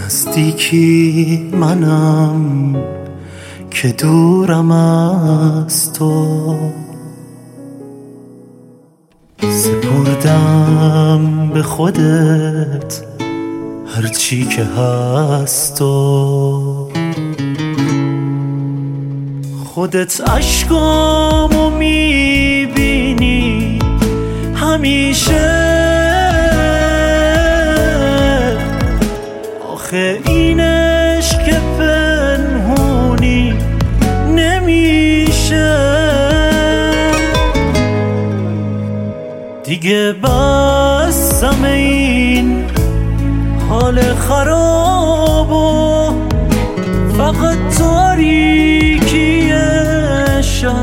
نزدیکی منم که دورم از تو، سپردم به خودت هرچی که هست و خودت عشقامو میبینی همیشه. آخه این عشق که پنهونی نمیشه، دیگه بسم این حال خراب و فقط تاریکی شب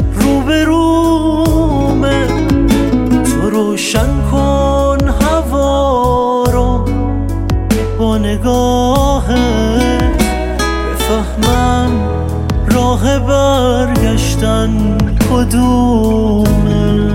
روبرومه. تو روشن کن هوا رو با نگاهت، بفهمم راه برگشتن کدومه.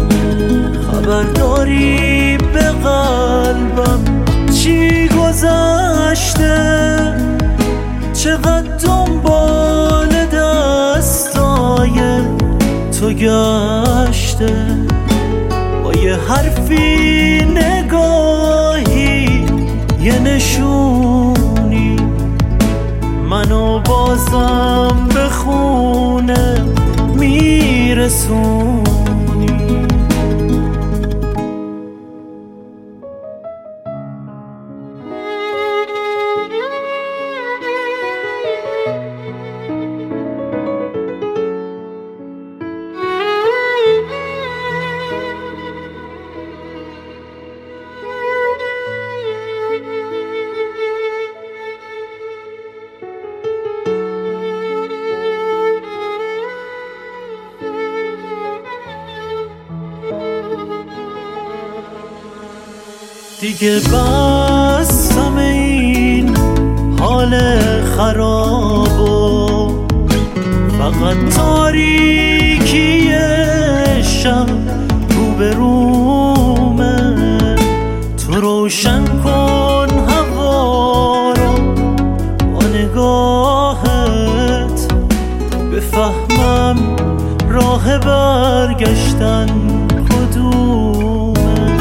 خبرداری به قلبم چی گذشته، چقدر دنبال دستای تو گشته. با یه حرفی، نگاهی، یه نشونی منو بازم به خونه میرسونی. دیگه بسم این حال خراب و فقط تاریکی شب روبرومه. تو روشن کن هوا رو با نگاهت، بفهمم راه برگشتن کدومه.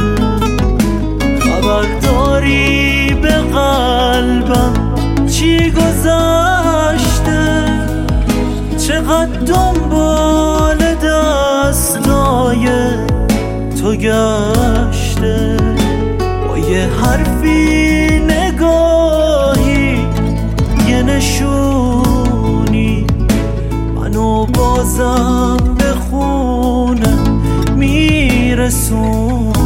خبرداری به قلبم چی گذشته، چقدر دنبال دستای تو گشته. با یه حرفی، نگاهی، یه نشونی منو بازم به خونه میرسون.